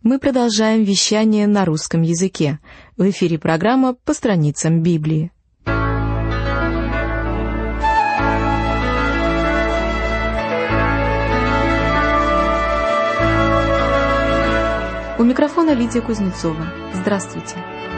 Мы продолжаем вещание на русском языке. В эфире программа «По страницам Библии». У микрофона Лидия Кузнецова. Здравствуйте.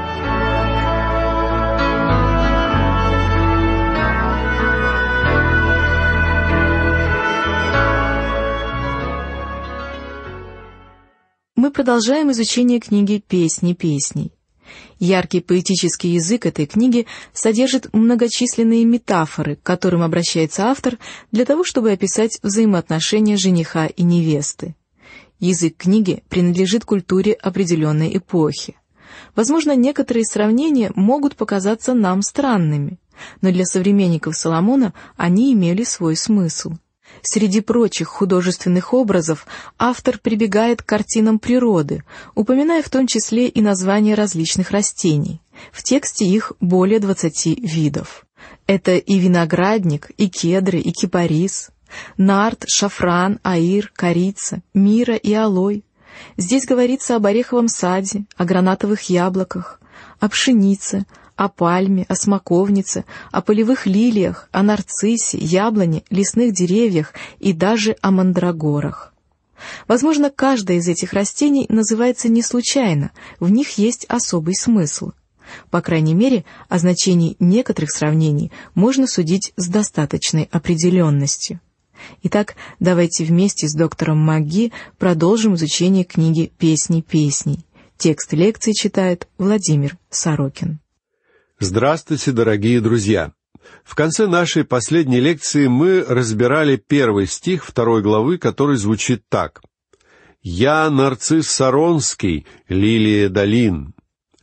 Мы продолжаем изучение книги «Песни песней». Яркий поэтический язык этой книги содержит многочисленные метафоры, к которым обращается автор для того, чтобы описать взаимоотношения жениха и невесты. Язык книги принадлежит культуре определенной эпохи. Возможно, некоторые сравнения могут показаться нам странными, но для современников Соломона они имели свой смысл. Среди прочих художественных образов автор прибегает к картинам природы, упоминая в том числе и названия различных растений. В тексте их более 20 видов. Это и виноградник, и кедры, и кипарис, нард, шафран, аир, корица, мира и алой. Здесь говорится об ореховом саде, о гранатовых яблоках, о пшенице, о пальме, о смоковнице, о полевых лилиях, о нарциссе, яблоне, лесных деревьях и даже о мандрагорах. Возможно, каждое из этих растений называется не случайно, в них есть особый смысл. По крайней мере, о значении некоторых сравнений можно судить с достаточной определенностью. Итак, давайте вместе с доктором МакГи продолжим изучение книги «Песни песней». Текст лекции читает Владимир Сорокин. Здравствуйте, дорогие друзья! В конце нашей последней лекции мы разбирали первый стих 2 главы, который звучит так. «Я нарцисс Саронский, лилия долин».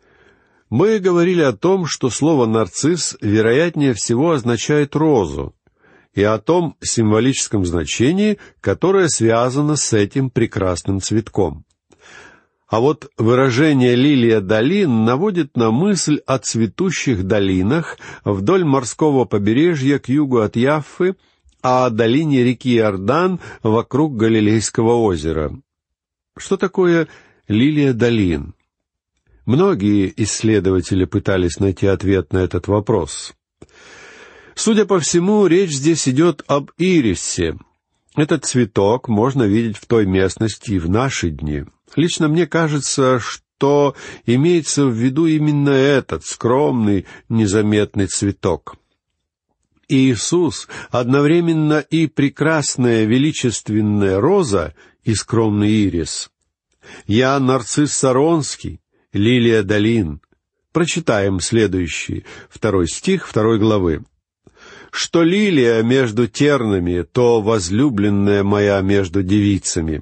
Мы говорили о том, что слово «нарцисс» вероятнее всего означает розу, и о том символическом значении, которое связано с этим прекрасным цветком. А вот выражение «лилия долин» наводит на мысль о цветущих долинах вдоль морского побережья к югу от Яффы, а о долине реки Иордан вокруг Галилейского озера. Что такое «лилия долин»? Многие исследователи пытались найти ответ на этот вопрос. Судя по всему, речь здесь идет об ирисе. Этот цветок можно видеть в той местности и в наши дни. Лично мне кажется, что имеется в виду именно этот скромный, незаметный цветок. Иисус одновременно и прекрасная величественная роза, и скромный ирис. «Я нарцисс Саронский, лилия долин». Прочитаем следующий, 2 стих 2 главы. «Что лилия между тернами, то возлюбленная моя между девицами».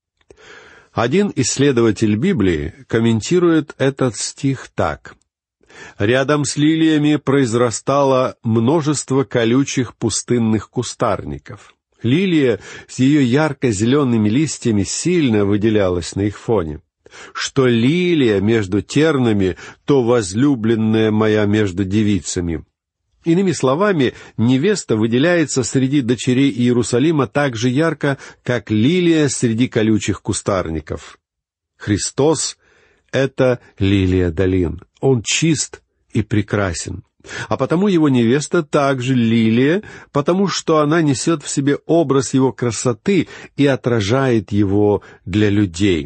Один исследователь Библии комментирует этот стих так. «Рядом с лилиями произрастало множество колючих пустынных кустарников. Лилия с ее ярко-зелеными листьями сильно выделялась на их фоне. Что лилия между тернами, то возлюбленная моя между девицами». Иными словами, невеста выделяется среди дочерей Иерусалима так же ярко, как лилия среди колючих кустарников. Христос — это лилия долин. Он чист и прекрасен. А потому его невеста также лилия, потому что она несет в себе образ его красоты и отражает его для людей.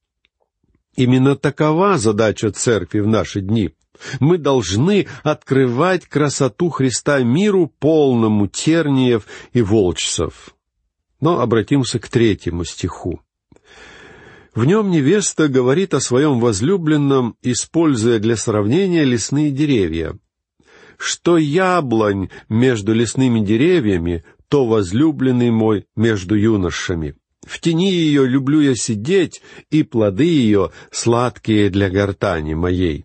Именно такова задача церкви в наши дни. Мы должны открывать красоту Христа миру, полному терниев и волчцев. Но обратимся к 3 стиху. В нем невеста говорит о своем возлюбленном, используя для сравнения лесные деревья. «Что яблонь между лесными деревьями, то возлюбленный мой между юношами. В тени ее люблю я сидеть, и плоды ее сладкие для гортани моей».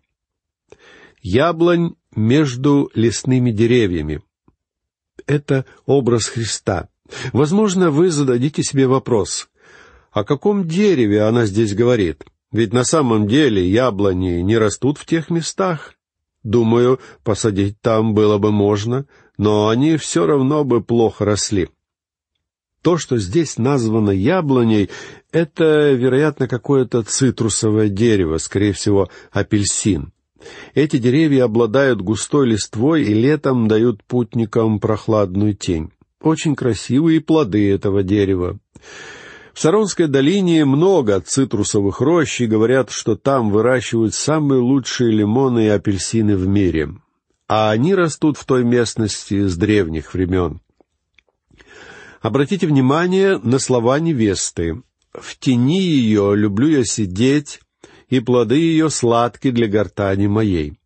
Яблонь между лесными деревьями. Это образ Христа. Возможно, вы зададите себе вопрос, о каком дереве она здесь говорит? Ведь на самом деле яблони не растут в тех местах. Думаю, посадить там было бы можно, но они все равно бы плохо росли. То, что здесь названо яблоней, это, вероятно, какое-то цитрусовое дерево, скорее всего, апельсин. Эти деревья обладают густой листвой и летом дают путникам прохладную тень. Очень красивые плоды этого дерева. В Саронской долине много цитрусовых рощ, и говорят, что там выращивают самые лучшие лимоны и апельсины в мире. А они растут в той местности с древних времен. Обратите внимание на слова невесты. «В тени ее люблю я сидеть, и плоды ее сладки для гортани моей».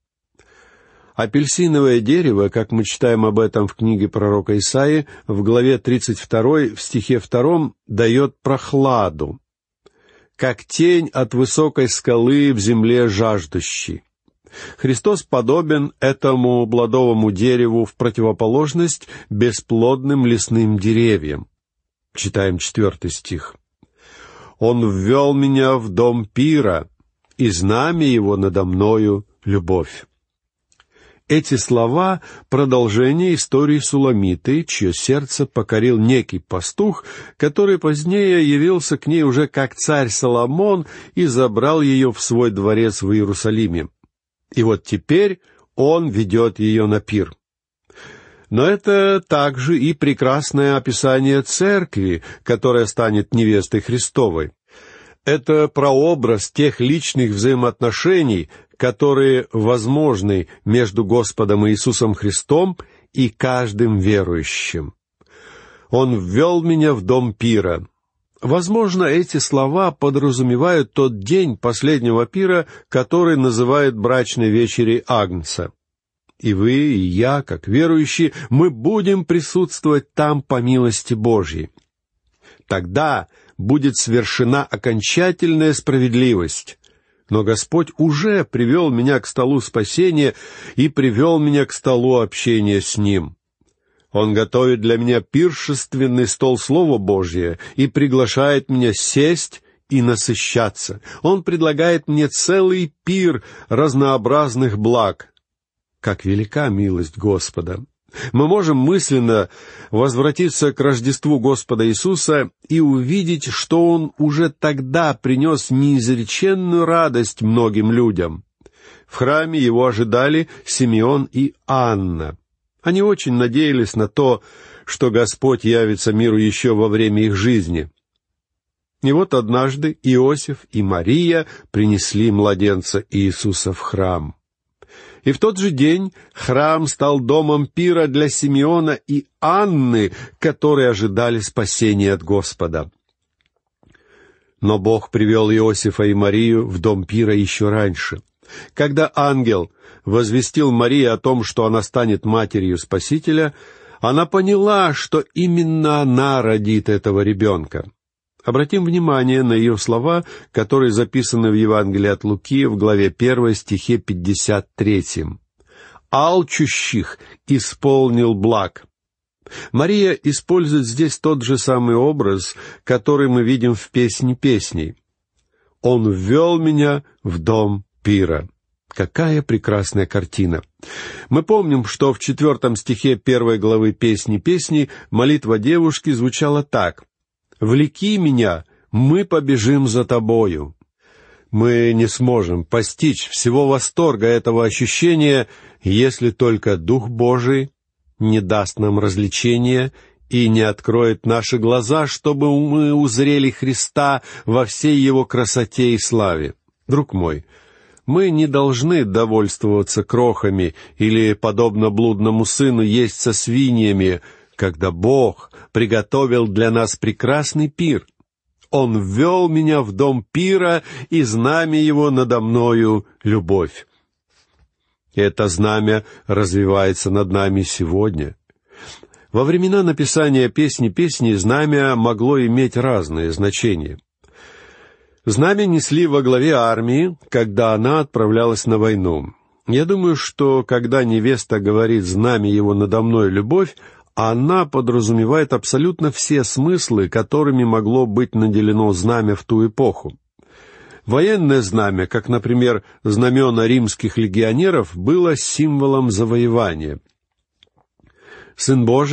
Апельсиновое дерево, как мы читаем об этом в книге пророка Исаии, в главе 32, в стихе 2, дает прохладу, как тень от высокой скалы в земле жаждущей. Христос подобен этому плодовому дереву в противоположность бесплодным лесным деревьям. Читаем 4 стих. «Он ввел меня в дом пира, и знамя его надо мною — любовь». Эти слова — продолжение истории Суламиты, чье сердце покорил некий пастух, который позднее явился к ней уже как царь Соломон и забрал ее в свой дворец в Иерусалиме. И вот теперь он ведет ее на пир. Но это также и прекрасное описание церкви, которая станет невестой Христовой. Это прообраз тех личных взаимоотношений, которые возможны между Господом Иисусом Христом и каждым верующим. «Он ввел меня в дом пира». Возможно, эти слова подразумевают тот день последнего пира, который называют брачной вечерей Агнца. И вы, и я, как верующие, мы будем присутствовать там по милости Божьей. Тогда будет свершена окончательная справедливость. Но Господь уже привел меня к столу спасения и привел меня к столу общения с Ним. Он готовит для меня пиршественный стол Слова Божия и приглашает меня сесть и насыщаться. Он предлагает мне целый пир разнообразных благ. Как велика милость Господа! Мы можем мысленно возвратиться к Рождеству Господа Иисуса и увидеть, что Он уже тогда принес неизреченную радость многим людям. В храме Его ожидали Симеон и Анна. Они очень надеялись на то, что Господь явится миру еще во время их жизни. И вот однажды Иосиф и Мария принесли младенца Иисуса в храм. И в тот же день храм стал домом пира для Симеона и Анны, которые ожидали спасения от Господа. Но Бог привел Иосифа и Марию в дом пира еще раньше. Когда ангел возвестил Марии о том, что она станет матерью Спасителя, она поняла, что именно она родит этого ребенка. Обратим внимание на ее слова, которые записаны в Евангелии от Луки в главе 1, стихе 53. «Алчущих исполнил благ». Мария использует здесь тот же самый образ, который мы видим в «Песне песней». «Он ввел меня в дом пира». Какая прекрасная картина! Мы помним, что в 4 стихе 1 главы «Песни песней» молитва девушки звучала так: «Влеки меня, мы побежим за тобою». Мы не сможем постичь всего восторга этого ощущения, если только Дух Божий не даст нам развлечения и не откроет наши глаза, чтобы мы узрели Христа во всей Его красоте и славе. Друг мой, мы не должны довольствоваться крохами или, подобно блудному сыну, есть со свиньями, когда Бог приготовил для нас прекрасный пир. Он ввел меня в дом пира, и знамя его надо мною — любовь. Это знамя развивается над нами сегодня. Во времена написания «Песни песней» знамя могло иметь разные значения. Знамя несли во главе армии, когда она отправлялась на войну. Я думаю, что когда невеста говорит «знамя его надо мной любовь», она подразумевает абсолютно все смыслы, которыми могло быть наделено знамя в ту эпоху. Военное знамя, как, например, знамена римских легионеров, было символом завоевания. Сын Божий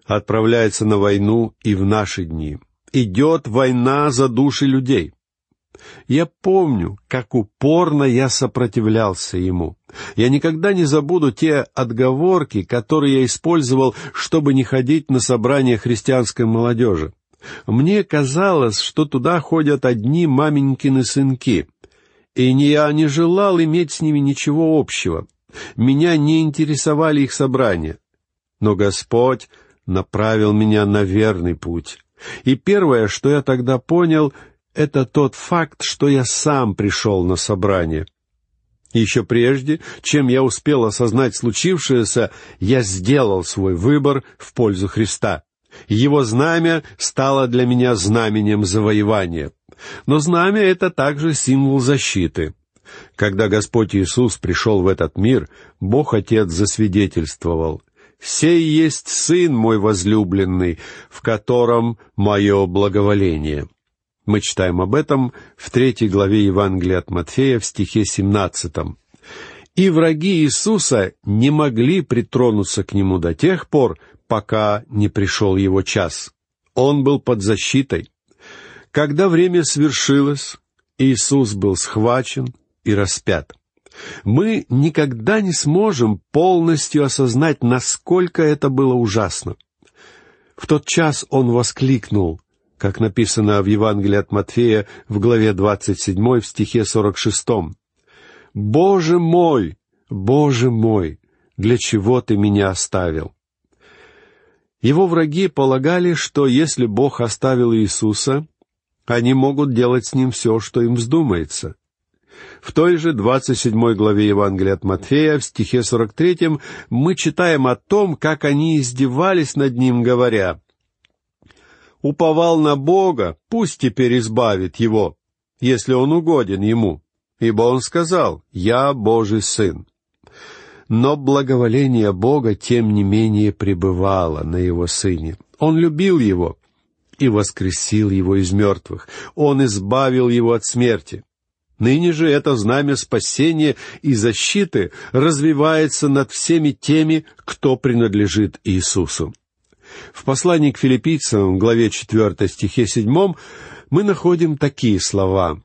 отправляется на войну и в наши дни. Идет война за души людей. Я помню, как упорно я сопротивлялся ему. Я никогда не забуду те отговорки, которые я использовал, чтобы не ходить на собрания христианской молодежи. Мне казалось, что туда ходят одни маменькины сынки, и я не желал иметь с ними ничего общего. Меня не интересовали их собрания. Но Господь направил меня на верный путь. И первое, что я тогда понял, это тот факт, что я сам пришел на собрание. Еще прежде, чем я успел осознать случившееся, я сделал свой выбор в пользу Христа. Его знамя стало для меня знаменем завоевания. Но знамя — это также символ защиты. Когда Господь Иисус пришел в этот мир, Бог Отец засвидетельствовал: «Сей есть Сын мой возлюбленный, в котором мое благоволение». Мы читаем об этом в 3 главе Евангелия от Матфея в стихе 17. «И враги Иисуса не могли притронуться к Нему до тех пор, пока не пришел Его час. Он был под защитой. Когда время свершилось, Иисус был схвачен и распят». Мы никогда не сможем полностью осознать, насколько это было ужасно. В тот час Он воскликнул, как написано в Евангелии от Матфея в главе 27 в стихе 46. «Боже мой, для чего Ты меня оставил?» Его враги полагали, что если Бог оставил Иисуса, они могут делать с Ним все, что им вздумается. В той же 27 главе Евангелия от Матфея, в стихе 43, мы читаем о том, как они издевались над Ним, говоря: «Уповал на Бога, пусть теперь избавит его, если он угоден ему, ибо он сказал: Я Божий Сын». Но благоволение Бога, тем не менее, пребывало на Его Сыне. Он любил Его и воскресил Его из мертвых. Он избавил Его от смерти. Ныне же это знамя спасения и защиты развивается над всеми теми, кто принадлежит Иисусу. В послании к Филиппийцам, главе 4, стихе 7, мы находим такие слова: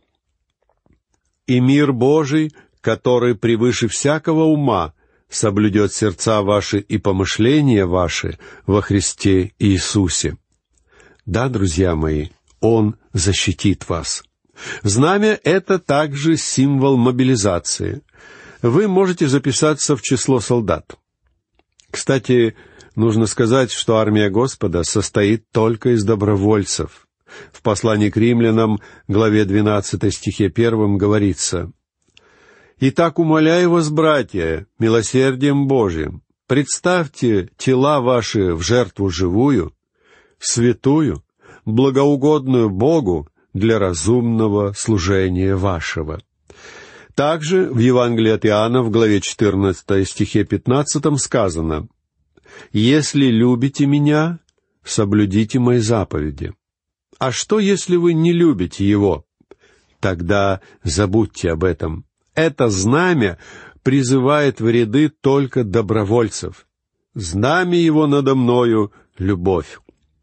«И мир Божий, который превыше всякого ума, соблюдет сердца ваши и помышления ваши во Христе Иисусе». Да, друзья мои, Он защитит вас. Знамя — это также символ мобилизации. Вы можете записаться в число солдат. Кстати, нужно сказать, что армия Господа состоит только из добровольцев. В послании к римлянам, главе 12, стихе 1 говорится: «Итак, умоляю вас, братья, милосердием Божиим, представьте тела ваши в жертву живую, святую, благоугодную Богу, для разумного служения вашего». Также в Евангелии от Иоанна в главе 14 стихе 15 сказано: «Если любите Меня, соблюдите Мои заповеди. А что, если вы не любите Его? Тогда забудьте об этом. Это знамя призывает в ряды только добровольцев. Знамя Его надо мною — любовь».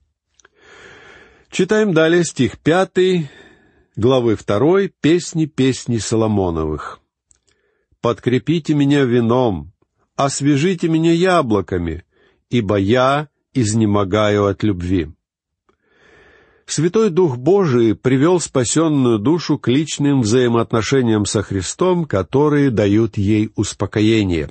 Читаем далее стих 5 главы 2 «Песни Соломоновых». «Подкрепите меня вином, освежите меня яблоками, ибо я изнемогаю от любви». Святой Дух Божий привел спасенную душу к личным взаимоотношениям со Христом, которые дают ей успокоение.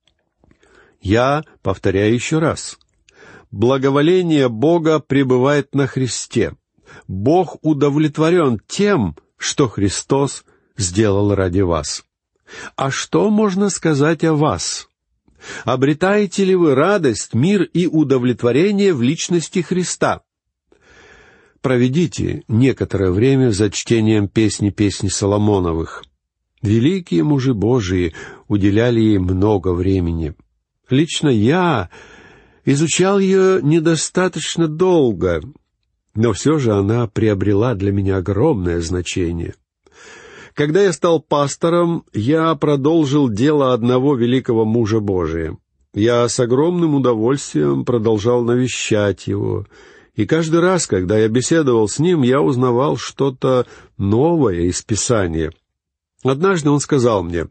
Я повторяю еще раз. Благоволение Бога пребывает на Христе. Бог удовлетворен тем, что Христос сделал ради вас. А что можно сказать о вас? Обретаете ли вы радость, мир и удовлетворение в личности Христа? Проведите некоторое время за чтением песни Соломоновых. Великие мужи Божии уделяли ей много времени. Лично я изучал ее недостаточно долго, но все же она приобрела для меня огромное значение. Когда я стал пастором, я продолжил дело одного великого мужа Божия. Я с огромным удовольствием продолжал навещать его, и каждый раз, когда я беседовал с ним, я узнавал что-то новое из Писания. Однажды он сказал мне: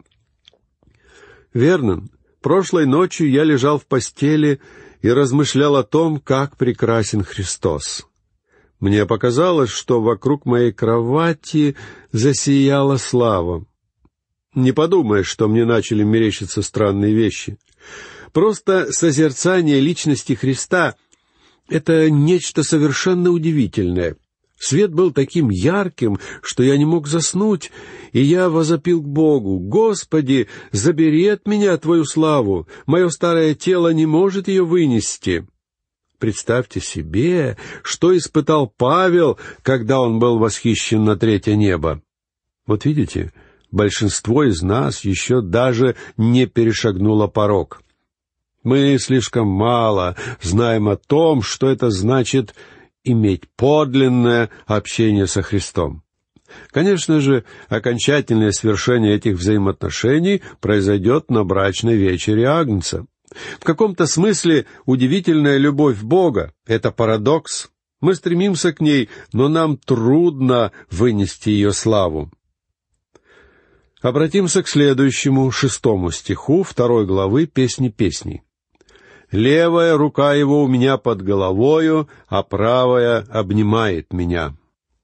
«Вернон, прошлой ночью я лежал в постели и размышлял о том, как прекрасен Христос. Мне показалось, что вокруг моей кровати засияла слава. Не подумай, что мне начали мерещиться странные вещи. Просто созерцание личности Христа — это нечто совершенно удивительное. Свет был таким ярким, что я не мог заснуть, и я возопил к Богу: «Господи, забери от меня Твою славу, мое старое тело не может ее вынести». Представьте себе, что испытал Павел, когда он был восхищен на третье небо. Вот видите, большинство из нас еще даже не перешагнуло порог. Мы слишком мало знаем о том, что это значит иметь подлинное общение со Христом. Конечно же, окончательное свершение этих взаимоотношений произойдет на брачной вечере Агнца. В каком-то смысле удивительная любовь Бога — это парадокс. Мы стремимся к ней, но нам трудно вынести ее славу. Обратимся к следующему, 6 стиху 2 главы «Песни песней». «Левая рука его у меня под головою, а правая обнимает меня».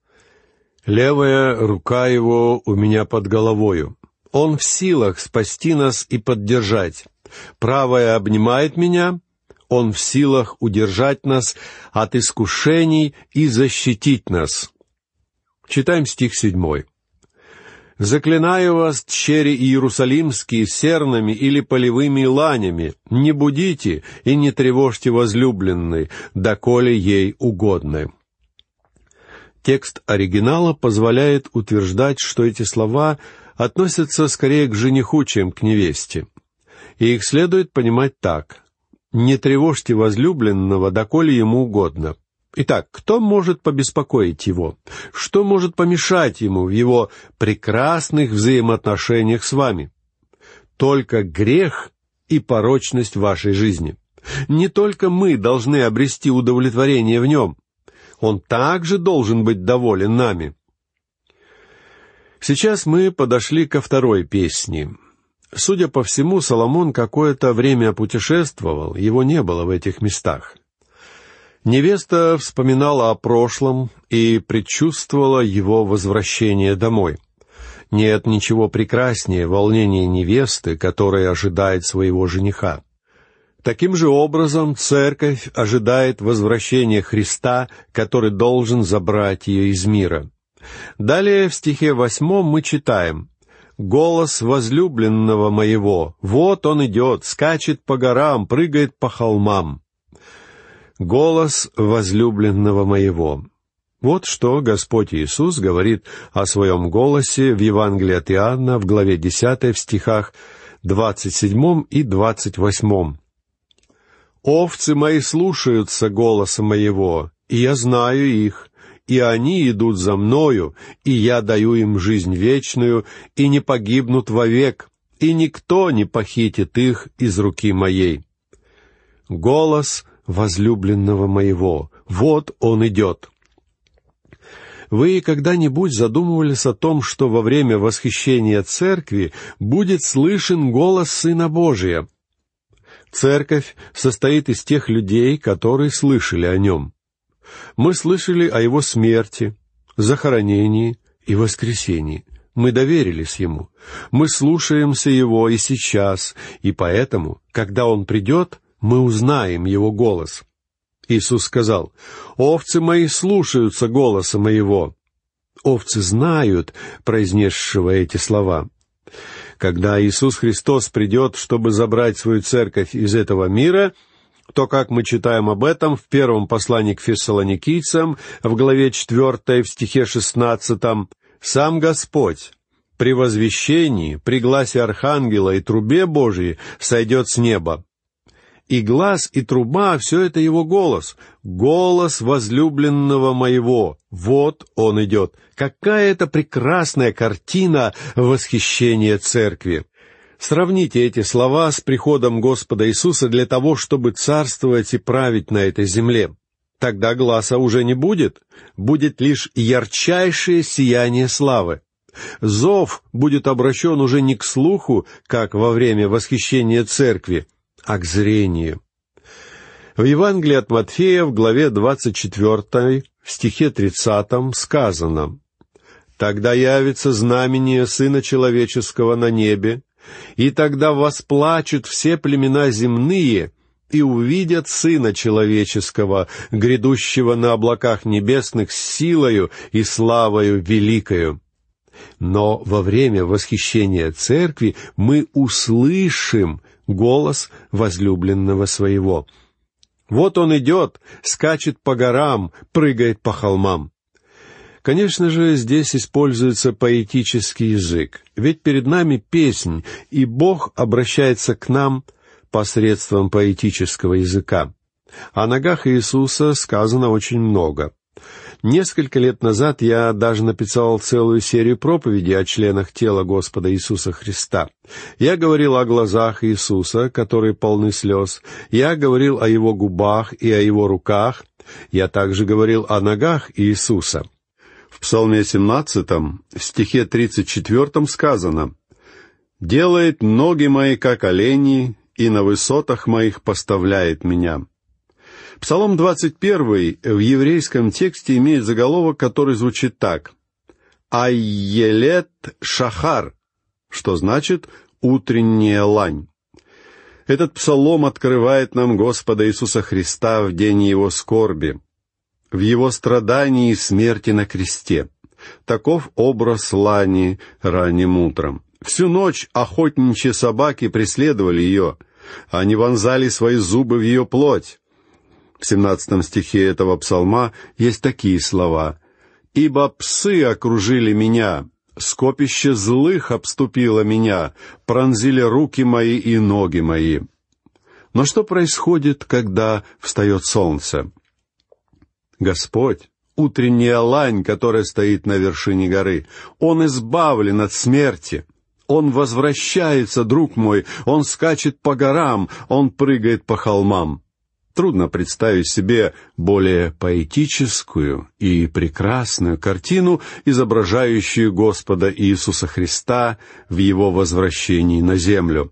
Левая рука его у меня под головою. Он в силах спасти нас и поддержать. Правая обнимает меня. Он в силах удержать нас от искушений и защитить нас. Читаем стих 7. «Заклинаю вас, тщери иерусалимские, сернами или полевыми ланями, не будите и не тревожьте возлюбленной, доколе ей угодно». Текст оригинала позволяет утверждать, что эти слова относятся скорее к жениху, чем к невесте. И их следует понимать так: «Не тревожьте возлюбленного, доколе ему угодно». Итак, кто может побеспокоить его? Что может помешать ему в его прекрасных взаимоотношениях с вами? Только грех и порочность вашей жизни. Не только мы должны обрести удовлетворение в нем. Он также должен быть доволен нами. Сейчас мы подошли ко 2 песне. Судя по всему, Соломон какое-то время путешествовал, его не было в этих местах. Невеста вспоминала о прошлом и предчувствовала его возвращение домой. Нет ничего прекраснее волнения невесты, которая ожидает своего жениха. Таким же образом церковь ожидает возвращения Христа, который должен забрать ее из мира. Далее в стихе 8 мы читаем: «Голос возлюбленного моего, вот он идет, скачет по горам, прыгает по холмам». Голос возлюбленного моего. Вот что Господь Иисус говорит о Своем голосе в Евангелии от Иоанна в главе 10 в стихах 27 и 28. «Овцы мои слушаются голоса моего, и я знаю их, и они идут за мною, и я даю им жизнь вечную, и не погибнут вовек, и никто не похитит их из руки моей. Голос возлюбленного моего, вот он идет». Вы когда-нибудь задумывались о том, что во время восхищения церкви будет слышен голос Сына Божия? Церковь состоит из тех людей, которые слышали о Нем. Мы слышали о Его смерти, захоронении и воскресении. Мы доверились Ему. Мы слушаемся Его и сейчас, и поэтому, когда Он придет, мы узнаем Его голос. Иисус сказал: «Овцы мои слушаются голоса моего». Овцы знают произнесшего эти слова. Когда Иисус Христос придет, чтобы забрать свою церковь из этого мира, то, как мы читаем об этом в 1 послании к Фессалоникийцам, в главе 4, в стихе 16, «Сам Господь при возвещении, при гласе архангела и трубе Божией сойдет с неба». И глас, и труба — все это Его голос. Голос возлюбленного моего. Вот Он идет. Какая это прекрасная картина восхищения церкви! Сравните эти слова с приходом Господа Иисуса для того, чтобы царствовать и править на этой земле. Тогда гласа уже не будет, будет лишь ярчайшее сияние славы. Зов будет обращен уже не к слуху, как во время восхищения церкви, а к зрению. В Евангелии от Матфея в главе 24, в стихе 30 сказано: «Тогда явится знамение Сына Человеческого на небе, и тогда восплачут все племена земные, и увидят Сына Человеческого, грядущего на облаках небесных с силою и славою великою». Но во время восхищения церкви мы услышим голос возлюбленного своего. Вот он идет, скачет по горам, прыгает по холмам. Конечно же, здесь используется поэтический язык, ведь перед нами песнь, и Бог обращается к нам посредством поэтического языка. О ногах Иисуса сказано очень много. Несколько лет назад я даже написал целую серию проповедей о членах тела Господа Иисуса Христа. Я говорил о глазах Иисуса, которые полны слез. Я говорил о Его губах и о Его руках. Я также говорил о ногах Иисуса. В Псалме 17, стихе 34 сказано: «Делает ноги мои, как олени, и на высотах моих поставляет меня». Псалом 21 в еврейском тексте имеет заголовок, который звучит так: «Айелет шахар», что значит «утренняя лань». Этот псалом открывает нам Господа Иисуса Христа в день Его скорби, в Его страдании и смерти на кресте. Таков образ лани ранним утром. Всю ночь охотничьи собаки преследовали ее. Они вонзали свои зубы в ее плоть. В 17 стихе этого псалма есть такие слова: «Ибо псы окружили меня, скопище злых обступило меня, пронзили руки мои и ноги мои». Но что происходит, когда встает солнце? Господь, утренняя лань, которая стоит на вершине горы, Он избавлен от смерти. Он возвращается, друг мой, Он скачет по горам, Он прыгает по холмам. Трудно представить себе более поэтическую и прекрасную картину, изображающую Господа Иисуса Христа в Его возвращении на землю.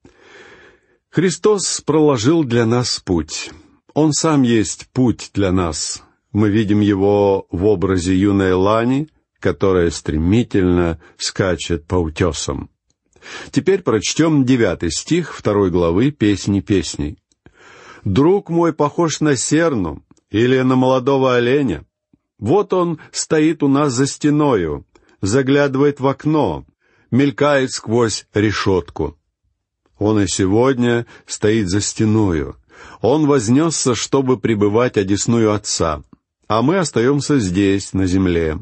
Христос проложил для нас путь. Он сам есть путь для нас. Мы видим Его в образе юной лани, которая стремительно скачет по утесам. Теперь прочтем 9 стих 2 главы «Песни песней». «Друг мой похож на серну или на молодого оленя. Вот он стоит у нас за стеною, заглядывает в окно, мелькает сквозь решетку». Он и сегодня стоит за стеною. Он вознесся, чтобы пребывать одесную Отца, а мы остаемся здесь, на земле.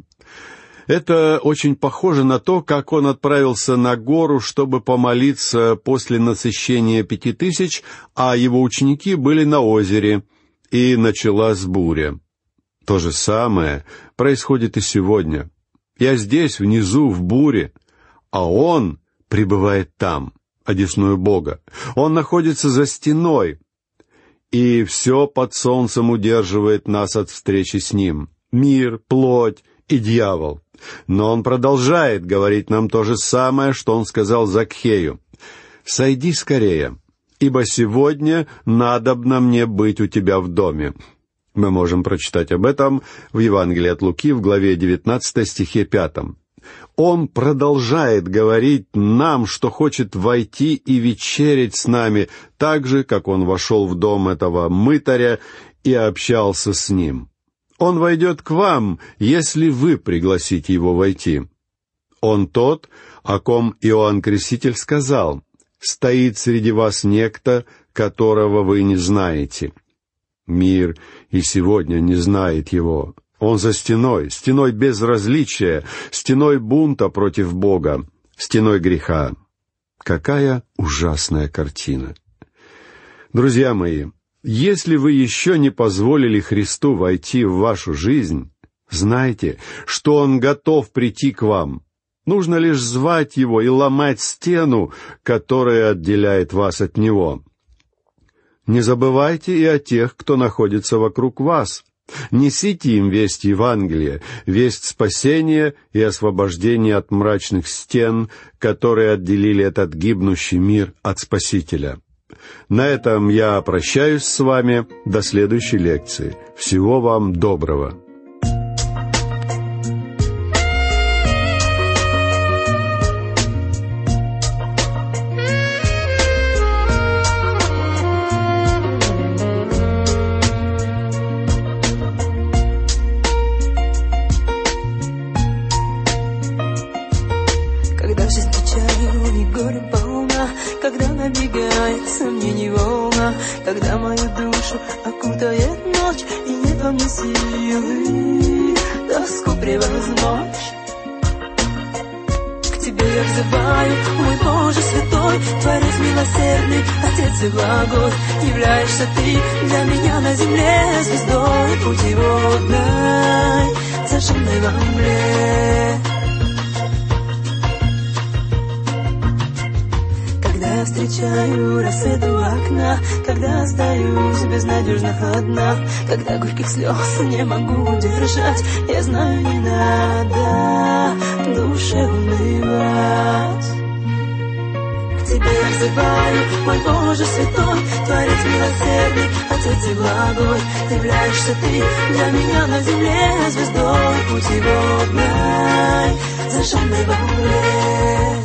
Это очень похоже на то, как он отправился на гору, чтобы помолиться после насыщения 5000, а его ученики были на озере, и началась буря. То же самое происходит и сегодня. Я здесь, внизу, в буре, а он пребывает там, одесную Бога. Он находится за стеной, и все под солнцем удерживает нас от встречи с ним. Мир, плоть и дьявол. Но он продолжает говорить нам то же самое, что он сказал Закхею: «Сойди скорее, ибо сегодня надобно мне быть у тебя в доме». Мы можем прочитать об этом в Евангелии от Луки в главе 19 стихе 5. Он продолжает говорить нам, что хочет войти и вечерять с нами, так же, как он вошел в дом этого мытаря и общался с ним. Он войдет к вам, если вы пригласите его войти. Он тот, о ком Иоанн Креститель сказал: «Стоит среди вас некто, которого вы не знаете». Мир и сегодня не знает его. Он за стеной, стеной безразличия, стеной бунта против Бога, стеной греха. Какая ужасная картина! Друзья мои, если вы еще не позволили Христу войти в вашу жизнь, знайте, что Он готов прийти к вам. Нужно лишь звать его и ломать стену, которая отделяет вас от него. Не забывайте и о тех, кто находится вокруг вас. Несите им весть Евангелия, весть спасения и освобождения от мрачных стен, которые отделили этот гибнущий мир от Спасителя. На этом я прощаюсь с вами до следующей лекции. Всего вам доброго! Когда жизнь печалью и горе полна, когда набегает сомнений волна, когда мою душу окутает ночь, и нет во мне силы тоску превозмочь. К тебе я взываю, мой Боже святой, Творец милосердный, Отец и благой. Являешься ты для меня на земле звездой путеводной, зажженной во мгле. Когда я встречаю рассвет у окна, когда остаюсь безнадежно одна, когда горьких слез не могу удержать, я знаю, не надо душе унывать. К тебе я взываю, мой Боже святой, Творец милосердный, Отец и благой. Являешься ты для меня на земле звездой путеводной, зажженной во мгле.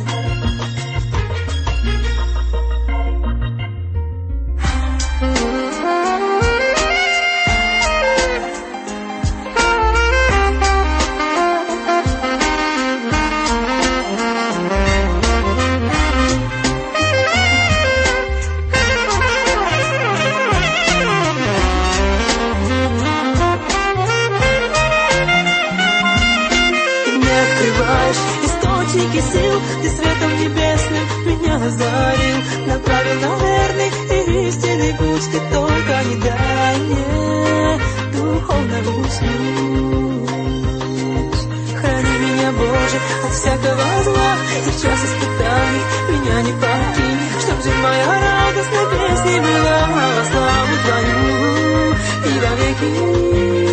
Источники сил, ты светом небесным меня озарил, направил на верный и истинный путь. Ты только не дай мне духовно уснуть. Храни меня, Боже, от всякого зла, и в час испытаний меня не покинь, чтоб жизнь моя радостной песней была во славу Твою и во веки.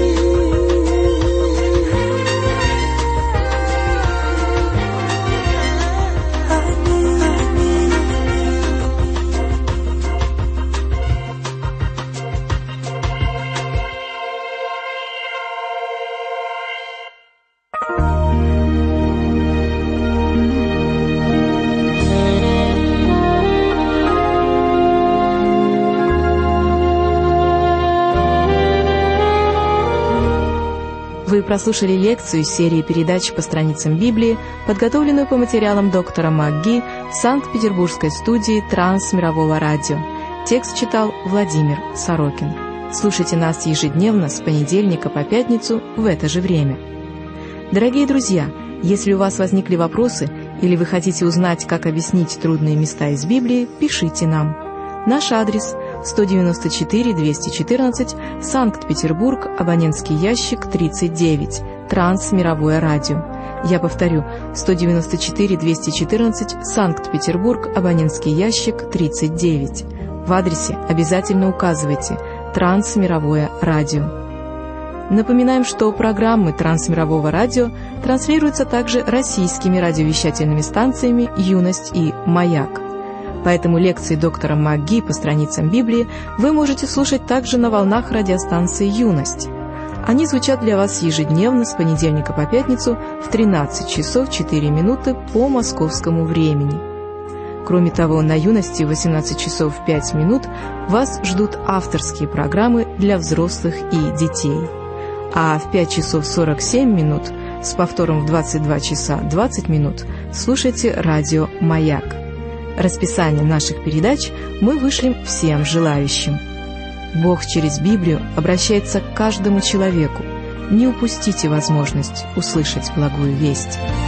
Вы прослушали лекцию из серии передач по страницам Библии, подготовленную по материалам доктора МакГи Санкт-Петербургской студии Трансмирового радио. Текст читал Владимир Сорокин. Слушайте нас ежедневно с понедельника по пятницу в это же время. Дорогие друзья, если у вас возникли вопросы или вы хотите узнать, как объяснить трудные места из Библии, пишите нам. Наш адрес – 194-214, Санкт-Петербург, абонентский ящик 39, Трансмировое радио. Я повторю, 194-214, Санкт-Петербург, абонентский ящик 39. В адресе обязательно указывайте «Трансмировое радио». Напоминаем, что программы Трансмирового радио транслируются также российскими радиовещательными станциями «Юность» и «Маяк». Поэтому лекции доктора МакГи по страницам Библии вы можете слушать также на волнах радиостанции «Юность». Они звучат для вас ежедневно с понедельника по пятницу в 13 часов 4 минуты по московскому времени. Кроме того, на «Юности» в 18 часов 5 минут вас ждут авторские программы для взрослых и детей. А в 5 часов 47 минут с повтором в 22 часа 20 минут слушайте радио «Маяк». Расписание наших передач мы вышлем всем желающим. Бог через Библию обращается к каждому человеку. Не упустите возможность услышать благую весть.